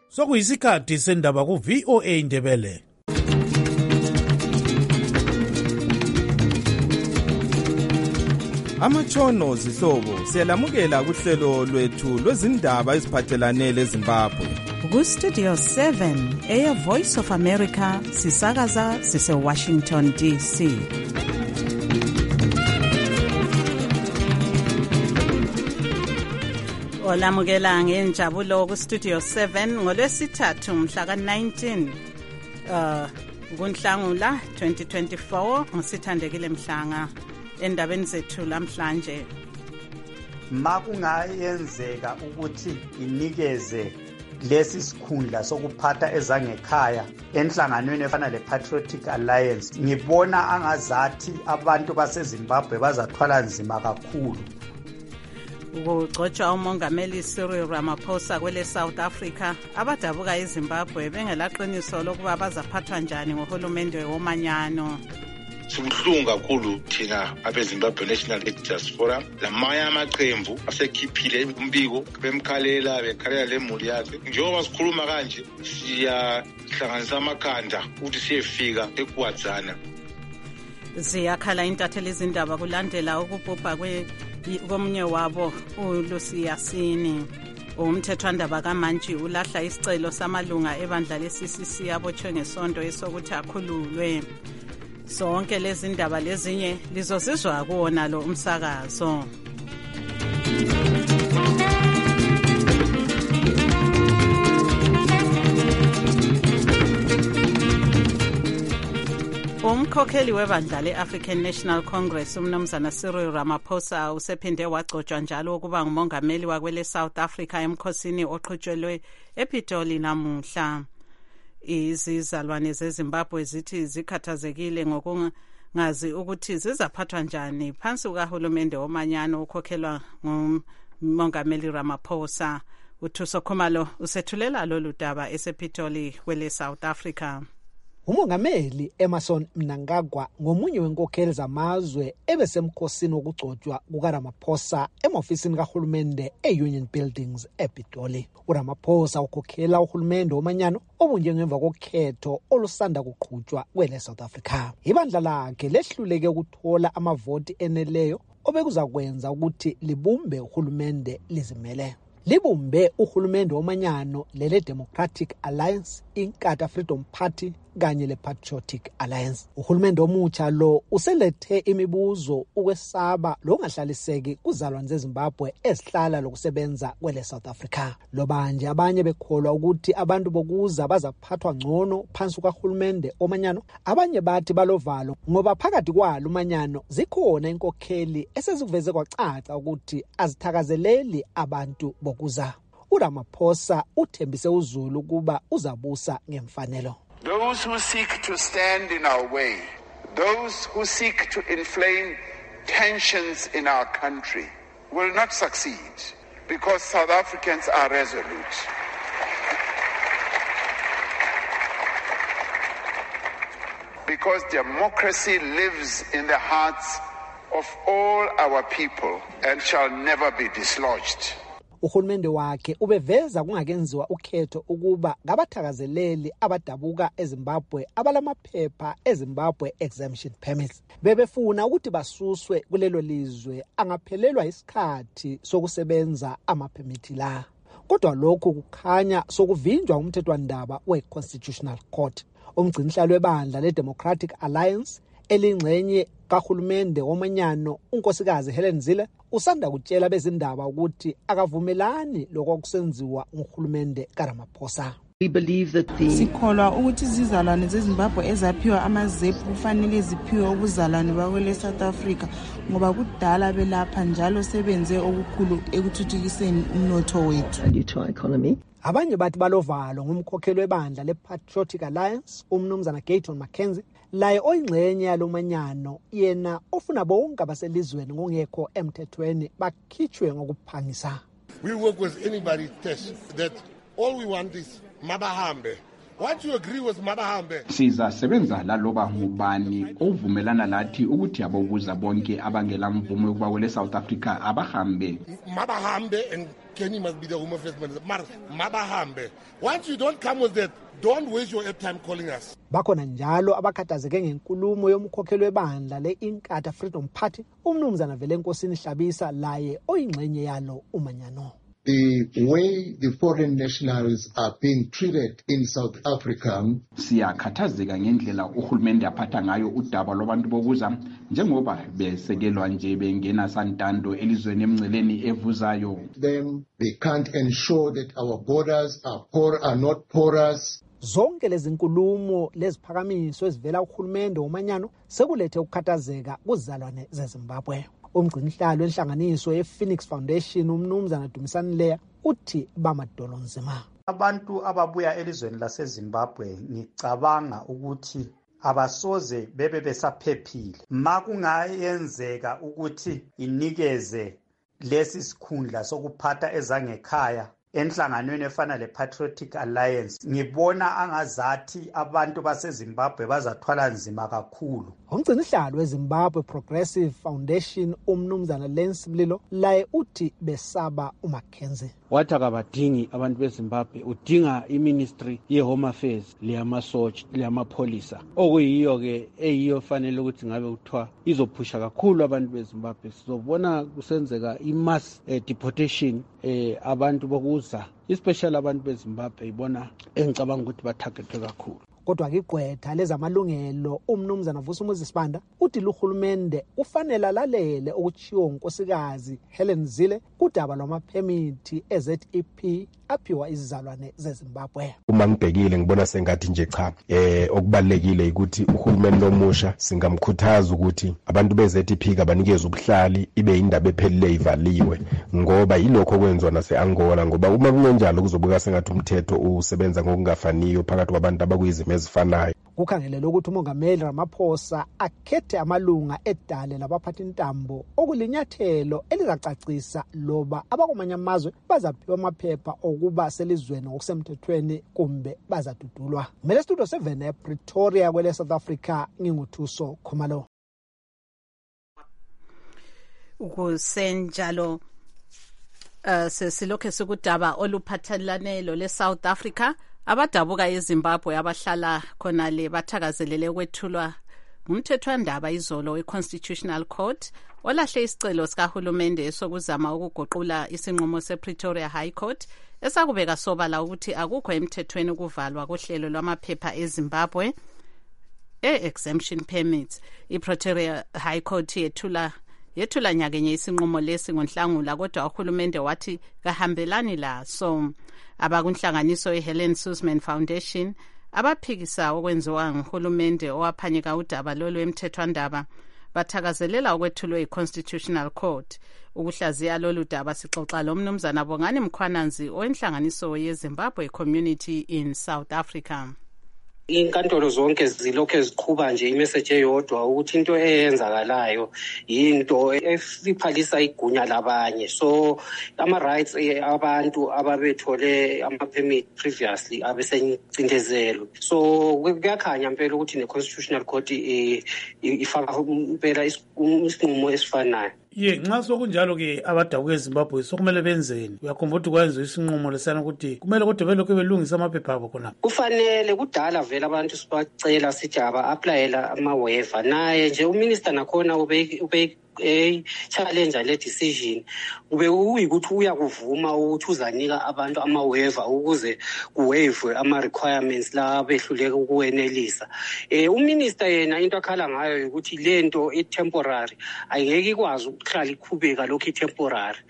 Sokuyisikhathi sendaba ku VOA Indebele. Amatshono zihlobo siyalamukela kuhlelo lwethu lwezindaba eziphathelane leZimbabwe. Ku Studio 7 Air Voice of America sisakaza sise Washington DC. Olamukela ngenjabulo ku Studio 7 ngolwesithathu mhla ka-19 kuNhlangula 2024 ngisithandekile Mhlanga endabeni zethu namhlanje. Makungayenzeka ukuthi inikeze lesi sikhundla sokuphatha ezangekhaya enhlanganweni efana le-Patriotic Alliance, ngibona angazathi abantu baseZimbabwe bazathwala nzima kakhulu. Ukugcotshwa umongameli Cyril Ramaphosa kwele South Africa, abadabuka eZimbabwe bengelaqiniso lokuba bazaphathwa njani ngohulumende womanyano. Sibuhlungu kakhulu thina abeZimbabwe National Editors Forum, lamanye amaqembu asekhiphile umbiko bemkhalela lemuli yakhe. Njengoba sikhuluma kanje siyahlanganisa amakhanda ukuthi siyefika eGwadzana. Ziyakhala intatheli izindaba kulandela ukubhubha komunye wabo uLucy Yasini. Umthethwandaba kaMantshi ulahla isicelo samalunga ebandla le-CCC abotshwe ngesonto esokuthi akhululwe. Sonke lezi ndaba lezinye lizosizwa kuwona lo umsakazo. Umkhokheli webandla le-African National Congress umnumzana Cyril Ramaphosa usephinde wagcotshwa njalo ukuba ngumongameli wakwele South Africa emkhosini oqhutshelwe ePitoli namuhla. Izizalwane zeZimbabwe zithi zikhathazekile ngokungazi ukuthi zizaphathwa njani phansi kukahulumende womanyano ukhokhelwa ngumongameli Ramaphosa. Uthuso Khumalo usethulela lolu daba esePitoli kwele South Africa. Umongameli Emmerson Mnangagwa ngomunye wenkokheli zamazwe ebesemkhosini wokugcotshwa kukaRamaphosa emofisini kahulumende eUnion Buildings ePitoli. uRamaphosa ukhokhela uhulumende womanyano obunje ngemva kokhetho olusanda kuqhutshwa kwele South Africa. Ibandla lakhe lehluleke ukuthola amavoti eneleyo obekuzakwenza ukuthi libumbe uhulumende lizimele. Libumbe uhulumende womanyano lele Democratic Alliance, iNkatha Freedom Party kanye le-Patriotic Alliance. Uhulumende omutsha lo uselethe imibuzo ukwesaba longahlaliseki kuzalwane zeZimbabwe esihlala lokusebenza kwele South Africa. Loba nje abanye bekholwa ukuthi abantu bokuza bazaphathwa ngcono phansi kahulumende omanyano, abanye bathi balovalo ngoba phakathi kwalo umanyano zikhona inkokheli eseziveze kwacaca ukuthi azithakazeleli abantu bokuza. uRamaphosa uthembise uZulu kuba uzabusa ngemfanelo. Those who seek to stand in our way, those who seek to inflame tensions in our country will not succeed because South Africans are resolute. Because democracy lives in the hearts of all our people and shall never be dislodged. Uhulumende wakhe ubeveza kungakenziwa ukhetho ukuba ngabathakazeleli abadabuka eZimbabwe abalamaphepha eZimbabwe exemption permits. Bebefuna ukuthi basuswe kulelo lizwe angaphelelwa isikhathi sokusebenza amaphemithi la. Kodwa lokho kukhanya sokuvinjwa umthethwandaba we-Constitutional Court. Umgcinisihlalo webandla le-Democratic Alliance elingxenye kahulumende womanyano unkosikazi Helen Zille usanda kutshela bezindaba ukuthi akavumelani lokwakusenziwa nguhulumende kaRamaphosa. Sikholwa ukuthi izizalwane zeZimbabwe ezaphiwa amazephu kufanele ziphiwe ubuzalwane bakwele South Africa ngoba kudala belapha njalo sebenze okukhulu ekuthuthukiseni umnotho wethu. Abanye bathi balovalo ngumkhokheli webandla le-Patriotic Alliance umnumzana Gayton Mackenzie laye oyingxenye yalomanyano yena ofuna bonke abaselizweni ngongekho emthethweni bakhitshwe ngokuphangisa. We work with anybody test that all we want is mabahambe Once you agree with Mabahambe, sizasebenza laloba ngubani ovumelana lathi ukuthi abobuza bonke abangela mvume ukuba kwele South Africa abahambe. Mabahambe and Kenny must be the Home Affairs Minister. Mabahambe. Once you don't come with that, don't waste your time calling us. Bakhona njalo abakhathazeke ngenkulumo yomkhokheli webandla le-Inkatha Freedom Party, umnumzana Velenkosini Hlabisa, laye oyingxenye yalo umanyano. The way the foreign nationals are being treated in South Africa. Siyakhathazeka ngendlela uhulumende aphatha ngayo udaba lwabantu bokuza njengoba besekelwa nje bengena santando elizweni emngceleni evuzayo. Them, they can't ensure that our borders are not porous. Zonke lezi nkulumo leziphakamiso ezivela kuhulumende womanyano sekulethe ukukhathazeka kuzalwane zeZimbabwe. Umgcinihlalo wenhlanganiso ye-Phoenix Foundation umnumzana Dumisani Leya uthi bamadolo nzima. Abantu ababuya elizweni laseZimbabwe ngicabanga ukuthi abasoze bebe besaphephile. Makungayenzeka ukuthi inikeze lesi sikhundla sokuphatha ezangekhaya enhlanganweni efana le-Patriotic Alliance, ngibona angazathi abantu baseZimbabwe bazathwala nzima kakhulu. Umgcinihlalo weZimbabwe Progressive Foundation umnumzana Lance Mlilo laye uthi besaba uMackenzie. Wathi akabadingi abantu beZimbabwe, udinga iministry ye-Home Affairs leyamasotsha leyamapholisa okuyiyo ke eyiyo fanele ukuthi ngabe kuthiwa izophusha kakhulu abantu beZimbabwe. Sizobona kusenzeka i-mass deportation abantu bokuza, especially abantu beZimbabwe ibona engicabanga ukuthi bathagethwe kakhulu. Kodwa igqwetha lezamalungelo umnumzana Vusumuzi Sibanda uthi luhulumende ufanele alalele okuchiwo unkosikazi Helen Zille kudaba lwamaphemithi eZEP aphiwa izizalwane zeZimbabwe. Uma ngibhekile ngibona sengathi nje cha okubalekile ukuthi uhulumeni lomusha singamkhuthaza ukuthi abantu beZEP kabanikeze ubuhlali ibe indaba ephelele ivaliwe, ngoba yilokho kwenziwa nase-Angola, ngoba uma kungenjalo kuzobuka sengathi umthetho usebenza ngokungafaniyo phakathi kwabantu abakuyizimo ezifanayo. Kukhangelele ukuthi uMongameli Ramaphosa akhethe amalunga edale labaphathi intambo okulinyathelo elizacacisa loba abakwamanye amazwe bazaphiwa amaphepha okuba selizweni ngokusemthethweni kumbe bazadudulwa. Mele Studio 7 ePretoria kwele South Africa, nginguthuso Khumalo. Ukusenjalo sesilokhe sikudaba oluphathelane lo le-South Africa. Abadabuka eZimbabwe abahlala khona le bathakazelele kwethulwa ngumthethwandaba izolo we-Constitutional Court olahle isicelo sikahulumende sokuzama ukuguqula isinqumo se-Pretoria High Court esakubeka sobala ukuthi akukho emthethweni ukuvalwa kohlelo lwamaphepha eZimbabwe exemption permits. I-Pretoria High Court yethula nyakenye isinqumo lesi ngoNhlangula, kodwa uhulumende wathi kahambelani laso. Abakunhlanganiso iHelen Suzman Foundation abaphikisa okwenziwa nguhulumende owaphanyeka udaba lolu emthethwandaba bathakazelela ukwethulwa i-Constitutional Court. Ukuhlaziya lolu daba sixoxa lo mnumzana Bongani Mkhwananzi owenhlanganiso yeZimbabwe Community in South Africa. Inkantolo zonke zilokho ziqhuba nje imessage eyodwa ukuthi into eyenzakalayo into esiphalisa igunya labanye. So ama rights abantu ababethole ama permit previously abesencindezelo. So kuyakhanya impela ukuthi ne-Constitutional Court ifaka impela isinqumo esifanayo. Nxa sokunjalo ke abadabuka eZimbabwe sokumele benzeni? Uyakhumbula ukuthi kwenziwa isinqumo lesana ukuthi kumele kodwa belokhu belungisa amaphepha abo khona. Kufanele kudala vele abantu sibacela sithi aba-applyela ama-waiver. Naye nje uminister nakhona ube challenge le decision ube uyikuthi uyakuvuma ukuthi uzanika abantu ama-waiver ukuze kuwaive ama-requirements la behluleka ukuwenelisa. Uminister yena into akhala ngayo ukuthi lento i-temporary ayingeke ikwazi ukuhlala iqhubeka lokhu i-temporary.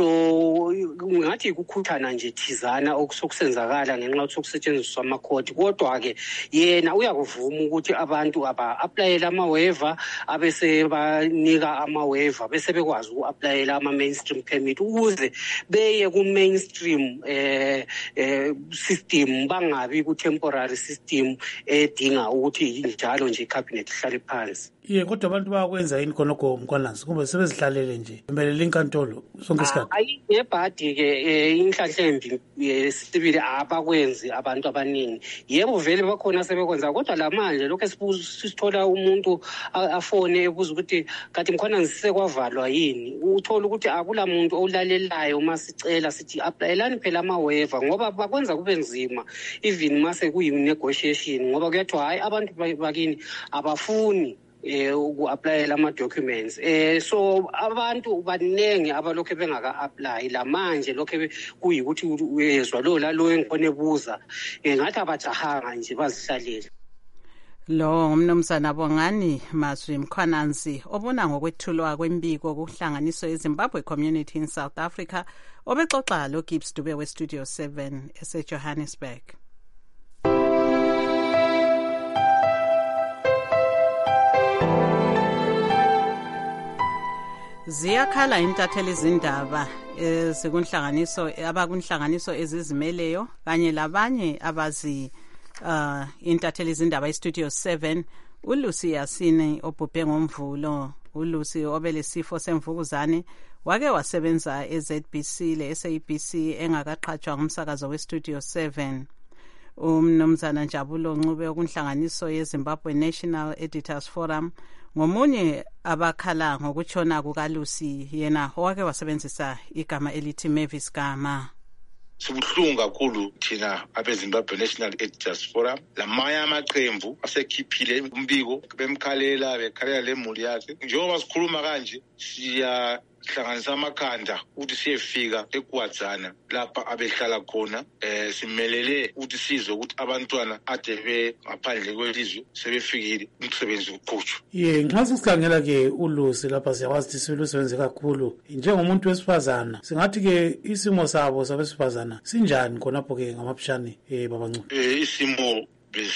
So ngathi ukukhuthana nje thizana okusokusenzakala ngenxa yokuthi sokusetshenziswa amakhodi, kodwa-ke yena uyakuvuma ukuthi abantu aba-applyela ama-waiver abese banika ama-waiver bese bekwazi uku-applyela ama-mainstream permit ukuze beye ku-mainstream system, bangabi ku-temporary system edinga ukuthi njalo nje i-cabinet ihlale phansi. Ye kodwa abantu bayakwenza yini khonokho Mkhwanansi kumbe sebezihlalele nje bemelele inkantolo sonke isikhathi? Hayi ngebhadi ke inhlanhlembi sibili abakwenzi abantu abaningi. Yebo vele bakhona sebekwenza kodwa lamanje lokho sisithola umuntu afone ebuza ukuthi kanti Mkhwanansi sekwavalwa yini. Uthola ukuthi akula muntu olalelayo masicela sithi applyelani phela ama-waiver ngoba bakwenza kube nzima even mase kuyi-negotiation ngoba kuyathiwa hayi abantu bakini abafuni uku-applyela ama-documents. So abantu baningi abalokhu bengaka-apply lamanje lokhu kuyikuthi uyezwa lo engikhona ebuza ngathi abajahanga nje bazihlalele. Lo ngumnumzana Bongani Mazwi Mkhwanansi obona ngokwethulwa kwembiko kuhlanganiso eZimbabwe Community in South Africa obexoxa lo Gibbs Dube we Studio 7 eseJohannesburg. Ziyakhala intatheli izindaba ezikunhlanganiso abakunhlanganiso ezizimeleyo kanye labanye abazi intatheli izindaba eStudio 7 uLucy Yasini obhubhe ngomvulo. uLucy obelesifo semvukuzane wake wasebenza eZBC leSABC engakaqhatshwa ngumsakazo weStudio 7. Umnumzana Njabulo Ncube okunhlanganiso yeZimbabwe National Editors Forum ngomunye abakhala ngokutshona kukaLucy yena owake wasebenzisa igama elithi Mavis Gama. Sibuhlungu kakhulu thina abeZimbabwe National Editors Forum lamanye amaqembu asekhiphile umbiko bemkhalela bekhalela lemuli yakhe njengoba sikhuluma kanje siyahlanganisa amakhanda ukuthi siyefika eGwadzana lapha abehlala khona simelele ukuthi sizwe ukuthi abantwana ade ngaphandle kwelizwe sebefikile umsebenzi uqhutshwa. Nxa sikhangela ke uLucy lapha siyakwazi ukuthi silusebenze kakhulu njengomuntu wesifazana singathi ke isimo sabo sabesifazana sinjani khonapho ke ngamapshani babancane. Isimo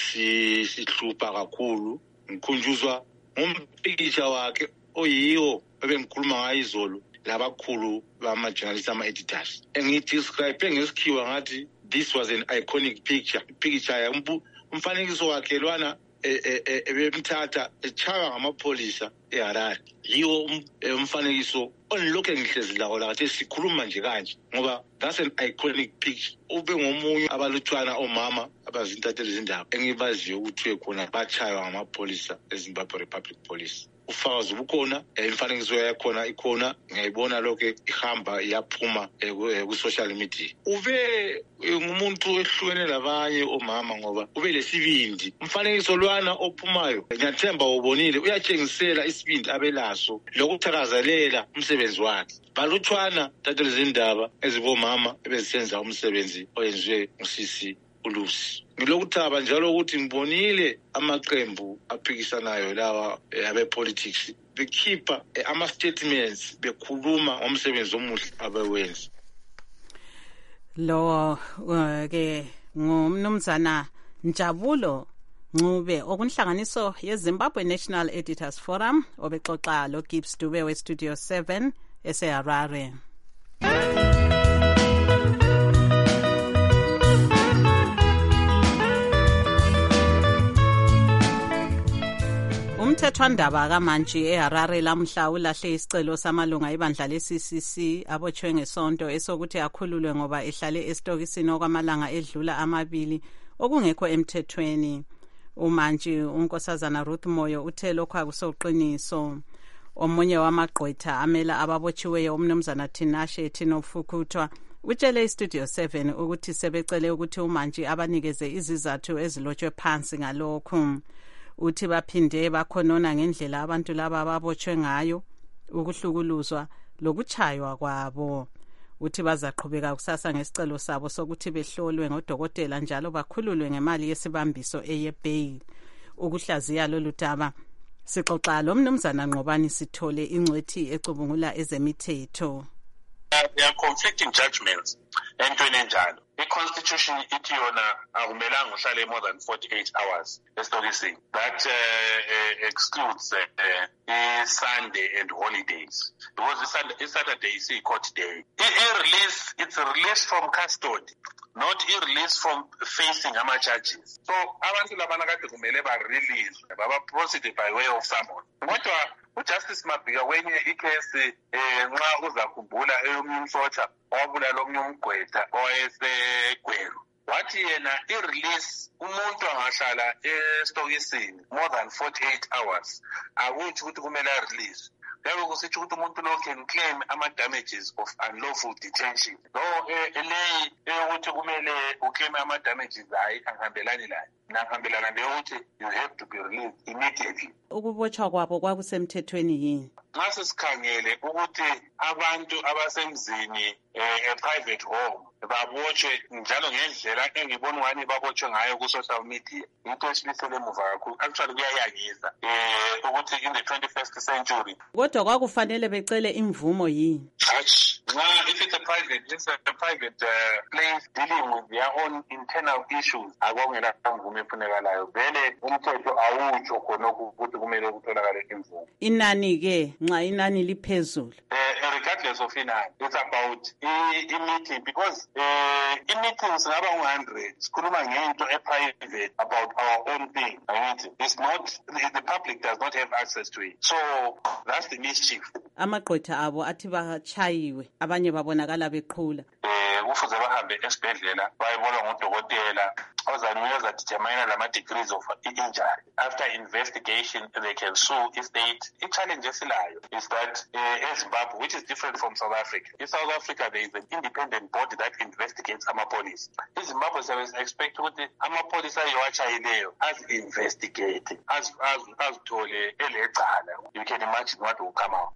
besihlupa kakhulu ngikhunjuzwa ngompikisha wakhe oyiwo ebengikhuluma ngayo izolo labakhulu bama-journalists ama-editors engidescribe ngesikhiwa ngathi this was an iconic picture umfanekiso wakhe lwana ebemthatha echaywa ngamapholisa eHarare. Yiwo umfanekiso onilokhu engihlezi lawo lathi sikhuluma nje kanje ngoba that's an iconic picture. Ube ngomunye abalutshwana omama abazintatheli izindaba engibaziyo ukuthi khona bachaywa ngamapholisa eZimbabwe Republic Police. Ufakazi bukhona imfanekiso yakhona ikhona ngiyayibona lokho ihamba iyaphuma ku-social media. Ube ngumuntu ehlukene labanye omama ngoba ube lesibindi umfanekiso lwana ophumayo ngiyathemba ubonile uyatshengisela isibindi abelaso lokuthakazelela umsebenzi wakhe. Balutshwana tatheli izindaba ezibomama ebezisenza umsebenzi oyenziwe ngusisi uLucy. Ngilokuthaba njalo ukuthi ngibonile amaqembu aphikisanayo lawa abe-politics bekhipha ama-statements bekhuluma ngomsebenzi omuhle abewenza. Lo ke ngumnumzana Njabulo Ncube okunhlanganiso yeZimbabwe National Editors Forum obexoxa lo Gibbs Dube we Studio 7 eseHarare. Umthethwandaba kaMantshi eHarare lamhla ulahle isicelo samalunga ibandla leCCC abotshwe ngesonto esokuthi akhululwe ngoba ehlale esitokisini okwamalanga edlula amabili okungekho emthethweni. uMantshi unkosazana Ruth Moyo uthe lokho akusoqiniso. Omunye wamagqwetha amela ababotshiweyo umnumzana Tinashe Tinofukuthwa utshele iStudio 7 ukuthi sebecele ukuthi uMantshi abanikeze izizathu ezilotshwe phansi ngalokho. Uthi baphinde bakhonona ngendlela abantu laba ababotshwe ngayo ukuhlukuluzwa lokuchaywa kwabo. Uthi bazaqhubeka kusasa ngesicelo sabo sokuthi behlolwe ngodokotela njalo bakhululwe ngemali yesibambiso eyebail. Ukuhlaziya lolu daba sixoxa lo mnumzana Nqobani Sithole ingcwethi ecubungula ezemithetho. There are conflicting judgments entweni enjalo. I-constitution ithi yona akumelanga uhlale more than 48 hours estokisini. That excludes Sunday and holidays, because Saturday is a court day. It's a release from custody, not a release from facing charges. So abantu labana kade kumele ba-release, baba-proceed by way of summons. Kodwa uJustice Mabhika kwenye ikhesi nxa uzakhumbula eyomnye umsotsha wabulala omnye umgwetha owayeseGweru, wathi yena i-release umuntu angahlala estokisini more than 48 hours akuthi ukuthi kumele a-release. Kuyabe kusitsho ukuthi umuntu lo can claim ama-damages of unlawful detention. Lo leyi eyokuthi kumele uclaim ama-damages hayi angihambelani layo. Nangihambelana neyokuthi you have to be released immediately. Ukubotshwa kwabo kwakusemthethweni yini? Nxa sesikhangele ukuthi abantu abasemzini private home babotshwe njalo ngendlela engibona ngani babotshwe ngayo ku-social media, into esibisele emuva kakhulu. Actually kuyayangisa ukuthi in the 21st century. Kodwa kwakufanele becele imvumo yini? If it's a private place dealing with their own internal issues, akungela mvumo efunekalayo. Vele umthetho awutsho khona ukuthi kumele kutholakale imvumo. Inani ke nxa inani liphezulu. Regardless of inani, it's about i-meeting, because i-meetings ngaba ngu-100 sikhuluma ngento private about our own thing. It's not, the public does not have access to it. So that's the mischief. Amagqwetha abo athi bachayiwe, abanye babonakala beqhula. Kufuze bahambe esibhedlela bayibona ngudokotela ozanikeza determine lama-degrees of injury. After investigation, they can sue i-state. I-challenge esilayo is that eZimbabwe, which is different from South Africa. In South Africa, there is an independent body that investigates amapolice. In Zimbabwe, service expect ukuthi amapolice ayiwachayileyo as-investigate, as-thole elecala. You can imagine what will come out.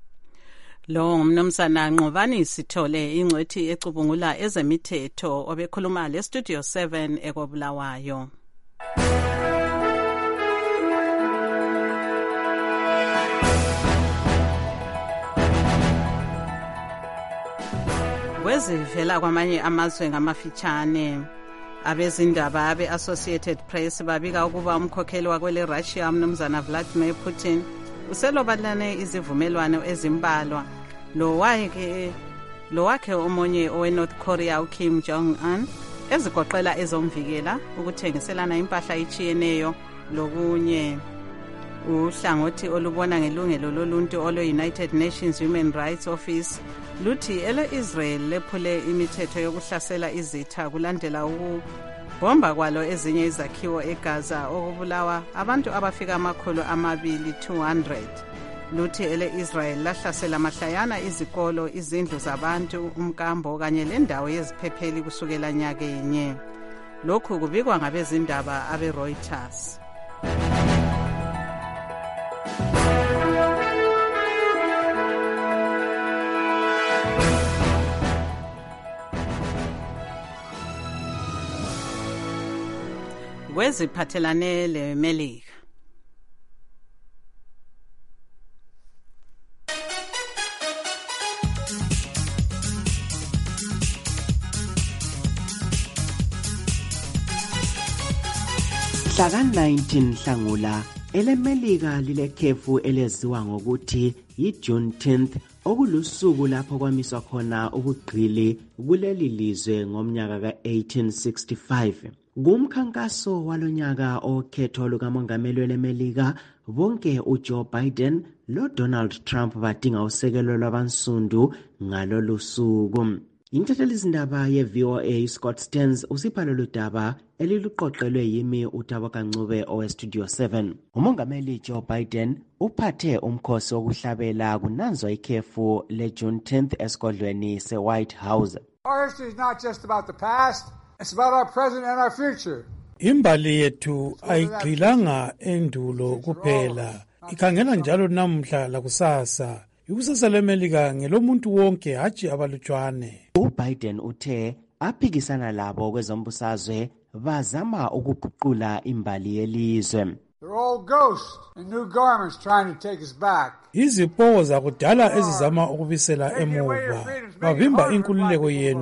Lo ngumnumzana Nqobani Sithole, ingcwethi ecubungula ezemithetho, obekhuluma le Studio 7 ekobulawayo. Wezivela kwamanye amazwe ngamafitshane, abezindaba abe-Associated Press babika ukuba umkhokheli wakwele Russia umnumzana Vladimir Putin uselobalane izivumelwano ezimbalwa lo wakhe omunye owe-North Korea uKim Jong-un ezigoqela ezomvikela, ukuthengiselana impahla ichiyeneyo lokunye. Uhlangothi olubona ngelungelo loluntu olwe-United Nations Human Rights Office luthi ele-Israel lephule imithetho yokuhlasela izitha kulandela ukubomba kwalo ezinye izakhiwo eGaza okubulawa abantu abafika 200. Luthi ele-Israel lahlasela mahlayana izikolo, izindlu zabantu, umkambo kanye lendawo yeziphepheli kusukela nyakenye. Lokhu kubikwa ngabezindaba abe-Reuters. Weziphathelane leMelika. Mhla 19 Nhlangula eleMelika lilekhefu eleziwa ngokuthi yi-Juneteenth, okulusuku lapho kwamiswa khona ubugqili kuleli lizwe ngomnyaka ka-1865. Kumkhankaso walonyaka okhetho lukamongameli weleMelika, bonke uJoe Biden loDonald Trump badinga usekelo lwabansundu ngalolu suku. Intethelizindaba ye-VOA Scott Stearns usipha lolu daba eliluqoqelwe yimi uThabo Kancube owe-Studio 7. Umongameli Joe Biden uphathe umkhosi wokuhlabela kunanzwa ikhefu le-Juneteenth esigodlweni se-White House. Our history is not just about the past, it's about our present and our future. Imbali yethu ayigqilanga endulo kuphela, ikhangela njalo namuhla lakusasa. Ikusasa leMelika ngelomuntu wonke, hatshi abalutshwane. UBiden uthe aphikisana labo kwezombusazwe bazama ukuguqula imbali yelizwe. They're all ghosts in new garments trying to take us back. Izipowo zakudala ezizama ukubisela emuva, bavimba inkululeko yenu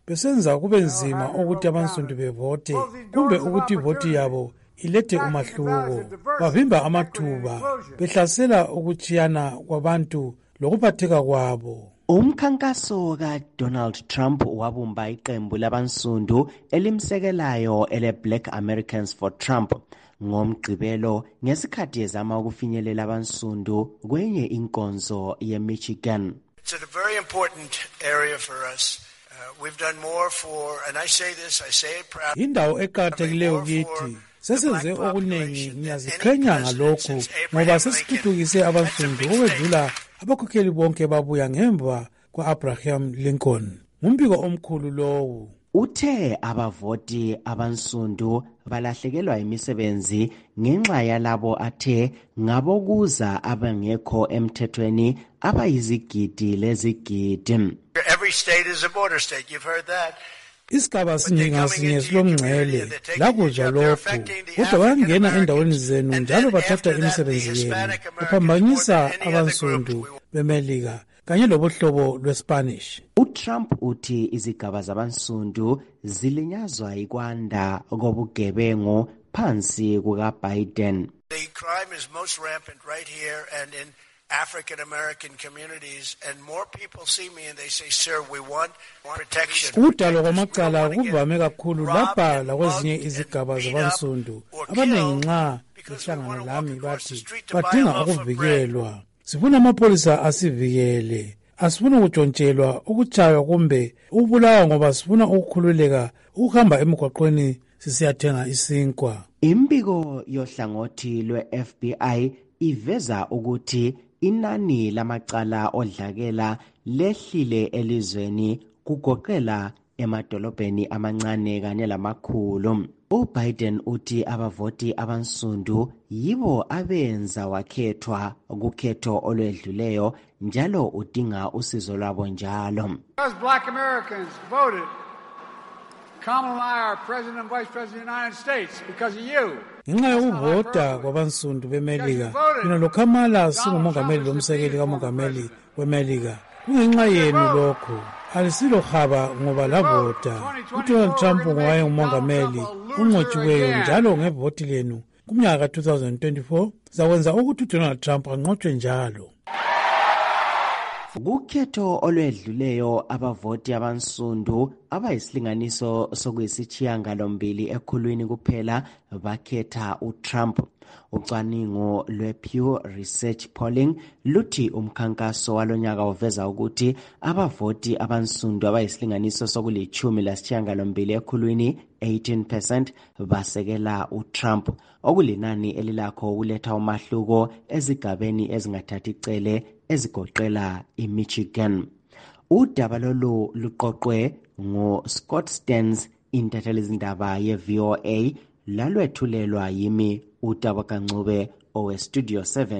besenza kube nzima ukuthi abansundu bevote kumbe ukuthi ivoti yabo ilethe umahluko. Bavimba amathuba, behlasela ukutshiyana kwabantu lokuphatheka kwabo. Umkhankaso kaDonald Trump wabumba iqembu labansundu elimsekelayo ele-Black Americans for Trump ngomgqibelo ngesikhathi ezama ukufinyelela abansundu kwenye inkonzo yeMichigan. It's a very important area for us. We've done more for, and I say this, I say it proud. Indawo eqakathekileyo kithi. Sesenze okuningi, ngiyaziqhenya ngalokho ngoba sesithuthukise abansundu okwedlula abakhokheli bonke babuya ngemva kwa-Abraham Lincoln. Ngumbiko omkhulu lowo. Uthe abavoti abansundu balahlekelwa imisebenzi ngenxa yalabo athe ngabokuza abangekho emthethweni abayizigidi lezigidi. Every state is a border state. You've heard that. Isigaba sinye ngasinye silomngcele lakuzwa lokho, kodwa bayangena endaweni zenu njalo bathatha imisebenzi yenu, baphambanyisa abansundu bemelika kanye lobuhlobo lweSpanish. uTrump uthi izigaba zabansundu zilinyazwa ikwanda kobugebengu phansi kukaBiden. The crime is most rampant right here and in African American communities, and more people see me and they say, "Sir, we want protection." Udalo kwamacala kuvame kakhulu lapha lakwezinye izigaba zabansundu. Abaningi nxa behlangana lami bathi badinga ukuvikelwa. Sifuna amapolisa asivikele. Asifuna ukutshontshelwa, ukutshaywa kumbe ukubulawa ngoba sifuna ukukhululeka ukuhamba emgwaqweni sisiyathenga isinkwa. Imbiko yohlangothi lwe-FBI iveza ukuthi inani lamacala odlakela lehlile elizweni kugoqela emadolobheni amancane kanye lamakhulu. uBiden uthi abavoti abansundu yibo abenza wakhethwa kukhetho olwedluleyo njalo udinga usizo lwabo njalo. Because black Americans voted Kamala and I are President and Vice President of the United States because of you. Ngenxa yokuvota kwabansundu bemelika, mina lo Kamala singumongameli lomsekeli kamongameli wemelika. Kungenxa yenu lokho. Alisilo haba ngoba lavota. uDonald Trump ngowaye ngumongameli unqotshiweyo njalo ngevoti lenu kumnyaka ka-2024 zakwenza ukuthi uDonald Trump anqotshwe njalo. Kukhetho olwedluleyo abavoti abansundu abayisilinganiso sokuyisishiyagalombili ekhulwini kuphela bakhetha uTrump. Ucwaningo lwePew Research Polling luthi umkhankaso walonyaka uveza ukuthi abavoti abansundu abayisilinganiso sokulishiyagalombili ekhulwini 18% basekela uTrump, okulinani elilakho ukuletha umahluko ezigabeni ezingathathi icele ezigoqela iMichigan. Udaba lolu luqoqwe nguScott Stearns, intatheli izindaba yeVOA, lalwethulelwa yimi uTabo Kancube oweStudio 7.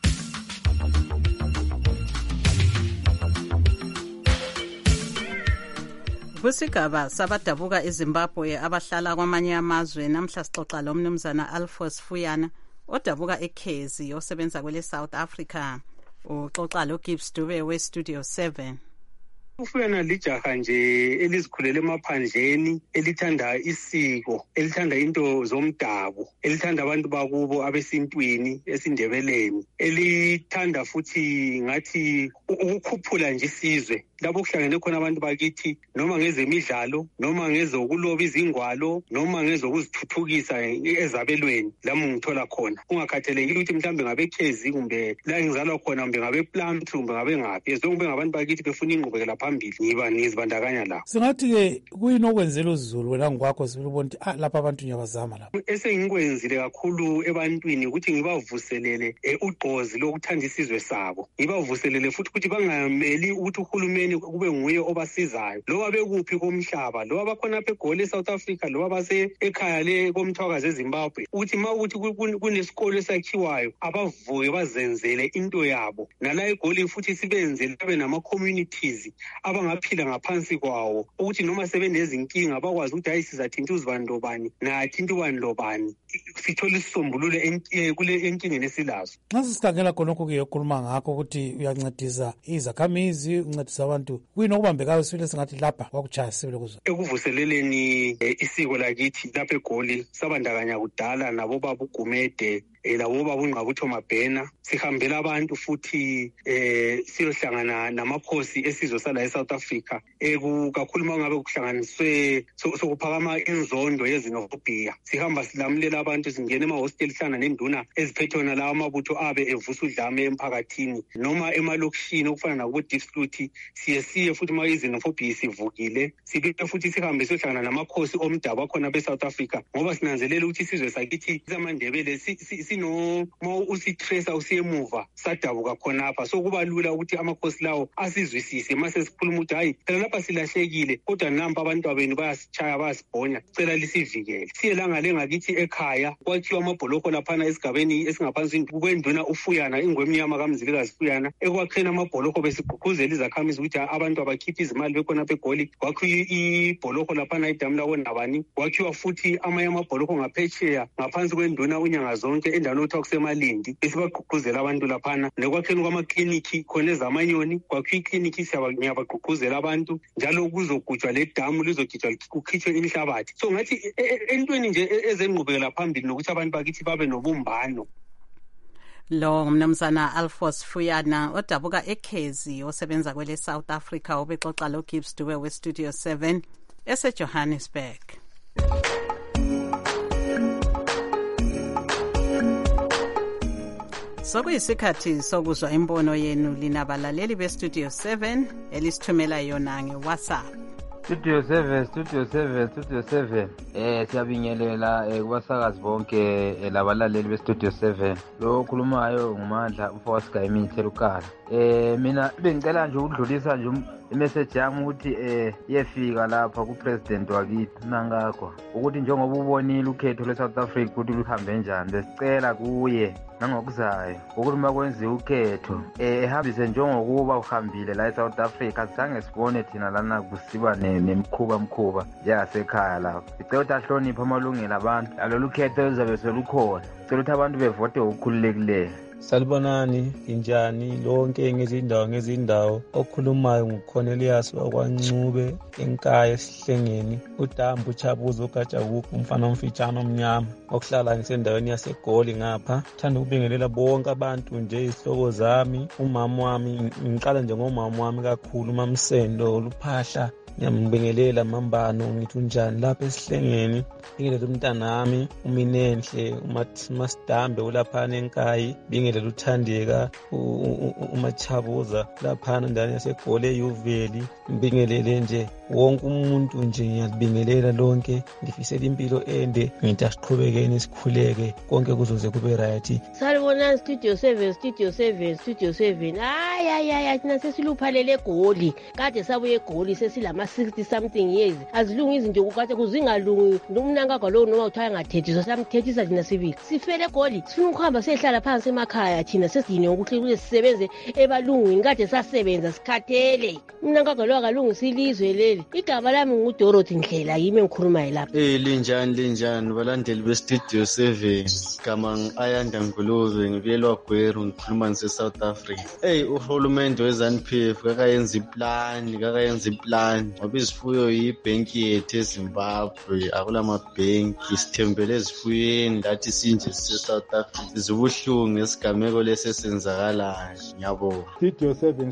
Kusigaba sabadabuka eZimbabwe abahlala kwamanye amazwe, namhla sixoxa lo mnumzana Alphonse Fuyana odabuka eKhezi osebenza kwele South Africa. Uxoxa lo Gibbs Dube weStudio 7. Ufuyana lijaha nje elizikhulele emaphandleni, elithanda isiko, elithanda into zomdabu, elithanda abantu bakubo abesintwini esindebeleni, elithanda futhi ngathi ukukhuphula nje isizwe lapho kuhlangene khona abantu bakithi, noma ngezemidlalo, noma ngezokuloba izingwalo, noma ngezokuzithuthukisa ezabelweni. Lami ngithola khona kungakhathalekile ukuthi mhlambe ngabeKhezi kumbe la ngizalwa khona kumbe ngabePlumtree kumbe ngabe ngaphi, ezokube ngabantu bakithi befuna ingqubekela phambili, ngizibandakanya lapho. Singathi-ke kuyini okwenzela uZulu wena ngokwakho sibona ukuthi lapha abantu nyabazama lapha? Esengikwenzile kakhulu ebantwini ukuthi ngibavuselele ugqozi lokuthanda isizwe sabo, ngibavuselele futhi ukuthi bangameli ukuthi uhulumeni kube nguye obasizayo, loba bekuphi komhlaba, loba bakhona apha eGoli eSouth Africa, loba base ekhaya le komthwakazi eZimbabwe, ukuthi mawukuthi kunesikole esakhiwayo abavuke bazenzele into yabo, nala eGoli futhi sibenzele babe nama-communities abangaphila ngaphansi kwawo, ukuthi noma sebenezinkinga bakwazi ukuthi hayi sizathinta uzibani lobani nathinta ubani lobani, sithole isisombululo kule enkingeni esilazo. Nxa sisikhangela khonokho-ke yokhuluma ngakho ukuthi uyancedisa izakhamizi, uncedisa abantu abantu kuyini okubambekayo sibili singathi lapha kwakuchaya sibili kuzo ekuvuseleleni isiko lakithi lapha eGoli sabandakanya kudala nabo baba uGumede labo baba uNgqabutho Mabhena sihambela abantu futhi siyohlangana namakhosi esizwe sala eSouth Africa kakhulu mangabe kuhlanganiswe sokuphakama inzondo yezinofobia sihamba silamulela abantu singena emahostel hlangana nenduna eziphethona lawo amabutho abe evusa udlame emphakathini noma emalokishini okufana nakubo Diepsloot siye futhi ma izinofobia sivukile sibe futhi sihambe siyohlangana namakhosi omdabu akhona beSouth Africa ngoba sinanzelela ukuthi isizwe sakithi zamandebele sino usitresa usiyemuva sadabuka khonapha so kuba lula ukuthi amakhosi lawo asizwisise mase sikhuluma ukuthi hayi phela lapha silahlekile kodwa nampa abantu abenu bayasichaya bayasibhonya cela lisivikele siye langale ngakithi ekhaya kwakhiwa amabholoko laphana esigabeni esingaphansi kwenduna uFuyana ingwemnyama kaMzilikazi Fuyana ekwakhena amabholoko besigqugquzela izakhamizi ukuthi abantu abakhipha izimali bekhona eGoli kwakhiwa ibholoko laphana edamu lakonabani kwakhiwa futhi amanye amabholoko ngaphetsheya ngaphansi kwenduna unyanga zonke endaweni okuthiwa kusemalindi besibagqugquzela abantu laphana nekwakheni kwamakliniki khona ezamanyoni kwakhiwa ikliniki ngiyabagqugquzela abantu njalo kuzogujwa le damu lizogijwa kukhitshwe inhlabathi so ngathi entweni nje ezenqubekela phambili nokuthi abantu bakithi babe nobumbano. Lo ngumnumzana Alphonse Fuyana odabuka eKhezi osebenza kwele South Africa obexoxa lo Gibbs Dube we Studio 7 eseJohannesburg. Sokuyisikhathi sokuzwa imbono yenu linabalaleli beStudio 7 elisithumela yona ngeWhatsApp. Studio 7 siyabingelela kubasakazi bonke labalaleli beStudio 7 lo okhulumayo ngumandla uFosca eMithelukala mina bengicela nje ukudlulisa nje imessage yami ukuthi yefika lapha kupresident wakithi Nangagwa ukuthi njengoba ubonile ukhetho leSouth Africa ukuthi luhambe njani besicela kuye nangokuzayo ukuthi makwenziwe ukhetho ehambise njengokuba uhambile la eSouth Africa sizange sibone thina lana kusiba nemkhuba njengasekhaya lapha sicela ukuthi ahloniphe amalungelo abantu alolu khetho lizabe selukhona sicela ukuthi abantu bevote ngokukhululekileyo. Salibonani injani lonke ngezindawo okhulumayo nguCornelius wakwaNcube enkaya esihlengeni uDambu Chabuzo Gajakuku umfana omfitshana omnyama okuhlala ngisendaweni yaseGoli ngapha thanda ukubingelela bonke abantu nje isihloko zami umama wami ngiqala nje ngomama wami kakhulu uMamsendo Luphahla ngiyambingelela Mambano ngithi unjani lapha esihlengeni bingelela umntanami uMinenhle uMastambe ulaphana enkayi bingelela uThandeka uMachabuza laphana ndani yaseGoli eYuveli mbingelele nje wonke umuntu nje ngiyabingelela lonke ngifisela impilo ende ngithi asiqhubekeni sikhuleke konke kuzoze kube right. Salibonani Studio 7 hayi thina sesiluphalele eGoli kade sabuye eGoli sesilama 60 something years azilungi izinto kukade kuzingalungi nomnangagwa lo noma uthaya ngathethiswa samthethisa thina sibili sifele eGoli sifuna ukuhamba sehlala phansi emakhaya thina sesidine ukuthi sisebenze ebalungwini kade sasebenza sikhathele umnangagwa lo akalungisa ilizwe leli igaba lami nguDorothy Ndlela yimi engikhuluma lapha. Linjani balandeli beStudio 7 gama ayanda Nguluve ngibuyelwa Gweru ngikhuluma ngeSouth Africa. Uhulumende weZANU-PF kakayenza iplan ngoba izifuyo yibhenki yethu eZimbabwe akula mabhenki sithembele ezifuyeni lathi sinje siseSouth Africa sizibuhlungu ngesigameko lesesenzakalayo ngiyabonga. Studio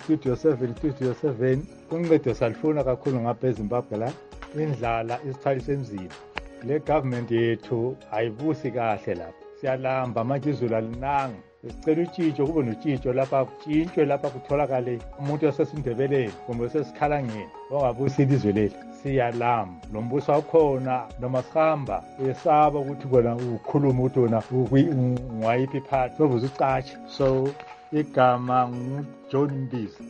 7 uncedo salifuna kakhulu ngapha eZimbabwe la indlala isithwalise enzima le government yethu ayibusi kahle lapha siyalamba manje izulu alinanga sicela utshintsho kube notshintsho lapha kutshintshwe lapha kutholakale umuntu osesindebeleni kumbe osesikhalangeni ongabusi ilizwe leli siyalamba lo mbuso wakhona noma sihamba uyesaba ukuthi kona ukhuluma ukuthi wona ungwayiphi part sobuze ucatshe so igama nguJohn Mbizi.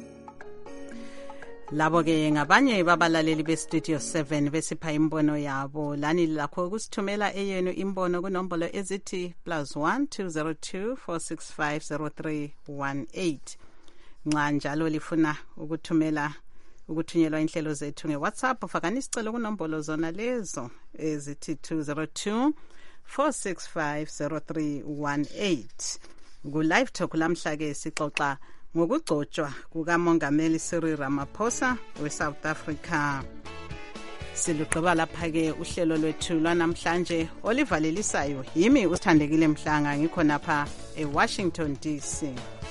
Labo ke ngabanye babalaleli beStudio 7 besipha imbono yabo lani lakho ukusithumela eyenu imbono kunombolo ezithi +1 202 465 0318 nxa njalo lifuna ukuthunyelwa inhlelo zethu ngeWhatsApp ufakani isicelo kunombolo zona lezo ezithi 202 465 0318 ku live talk lamhla ke sixoxa ngokugcotshwa kukamongameli Cyril Ramaphosa we-South Africa. Silugqiba lapha-ke uhlelo lwethu lwanamhlanje olivalelisayo yimi uSithandekile Mhlanga ngikhonapha eWashington DC.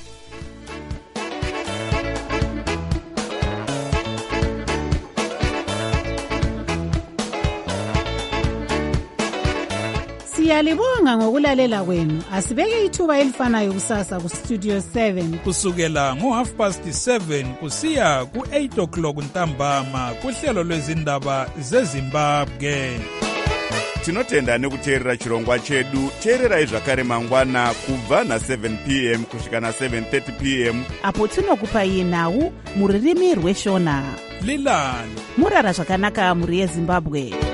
Siyalibonga ngokulalela kwenu. Asibeke ithuba elifanayo kusasa ku Studio 7 kusukela ngo7:30 kusiya ku8 o'clock ntambama kuhlelo lwezindaba zeZimbabwe. Tinotenda nekuteerera chirongwa chedu. Teererai zvakare mangwana kubva na7 p.m. kusvika na7:30 p.m. apo tinokupai nhau muririmi rweshona. Lilani murara zvakanaka muri yeZimbabwe.